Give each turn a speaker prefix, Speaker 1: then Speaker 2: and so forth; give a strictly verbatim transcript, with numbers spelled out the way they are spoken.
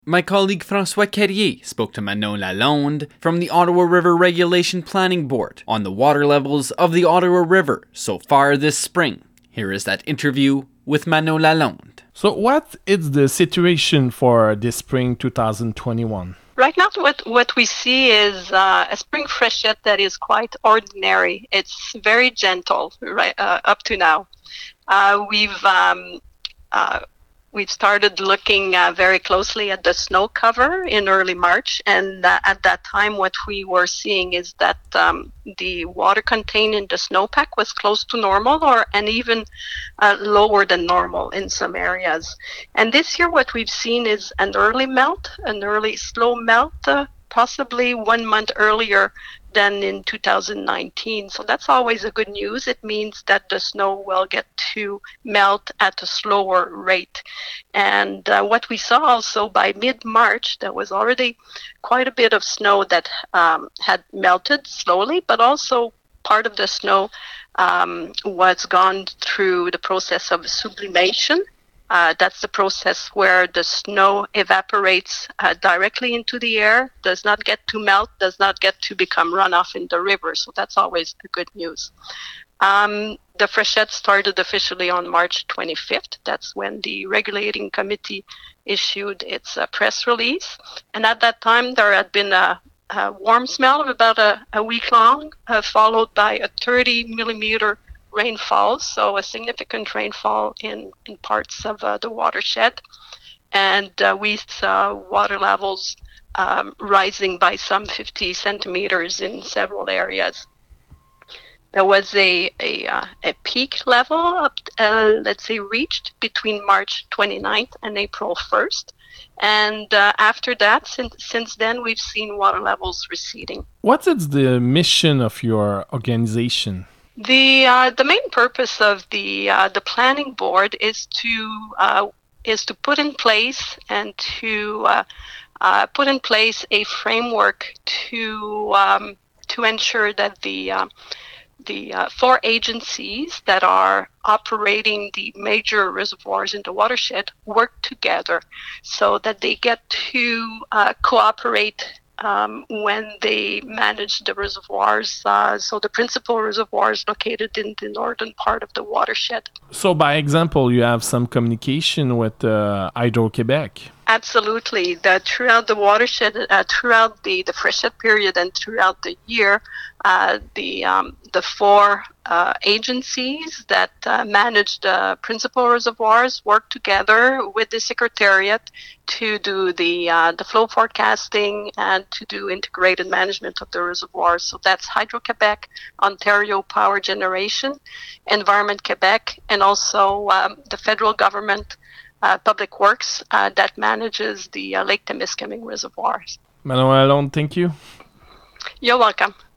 Speaker 1: My colleague François Carrier spoke to Manon Lalonde from the Ottawa River Regulation Planning Board on the water levels of the Ottawa River so far this spring. Here is that interview with Manon Lalonde.
Speaker 2: So what is the situation for this spring twenty twenty-one?
Speaker 3: Right now, what, what we see is uh, a spring freshet that is quite ordinary. It's very gentle right uh, up to now. Uh, we've um, uh, We've started looking uh, very closely at the snow cover in early March, and uh, at that time what we were seeing is that um, the water contained in the snowpack was close to normal or and even uh, lower than normal in some areas. And this year what we've seen is an early melt, an early slow melt, uh, possibly one month earlier than in two thousand nineteen. So that's always a good news. It means that the snow will get to melt at a slower rate. And uh, what we saw also by mid-March, there was already quite a bit of snow that um, had melted slowly, but also part of the snow um, was gone through the process of sublimation. Uh, that's the process where the snow evaporates uh, directly into the air, does not get to melt, does not get to become runoff in the river. So that's always the good news. Um, the freshet started officially on March twenty-fifth. That's when the regulating committee issued its uh, press release. And at that time, there had been a, a warm spell of about a, a week long, uh, followed by a thirty millimeter rainfall, so a significant rainfall in, in parts of uh, the watershed. And uh, we saw water levels um, rising by some fifty centimeters in several areas. There was a, a, uh, a peak level, up, uh, let's say, reached between March twenty-ninth and April first. And uh, after that, since, since then, we've seen water levels receding.
Speaker 2: What is the mission of your organization?
Speaker 3: The uh, the main purpose of the uh, the planning board is to uh, is to put in place and to uh, uh, put in place a framework to um, to ensure that the uh, the uh, four agencies that are operating the major reservoirs in the watershed work together, so that they get to uh, cooperate Um, when they manage the reservoirs, uh, so the principal reservoirs located in the northern part of the watershed.
Speaker 2: So by example, you have some communication with uh, Hydro-Québec.
Speaker 3: Absolutely. The, throughout the watershed, uh, throughout the, the freshet period and throughout the year, uh, the um, the four uh, agencies that uh, manage the principal reservoirs work together with the Secretariat to do the uh, the flow forecasting and to do integrated management of the reservoirs. So that's Hydro-Québec, Ontario Power Generation, Environment Québec, and also um, the federal government Uh, Public Works uh, that manages the uh, Lake Temiskaming reservoirs.
Speaker 2: Manon Lalonde, thank you.
Speaker 3: You're welcome.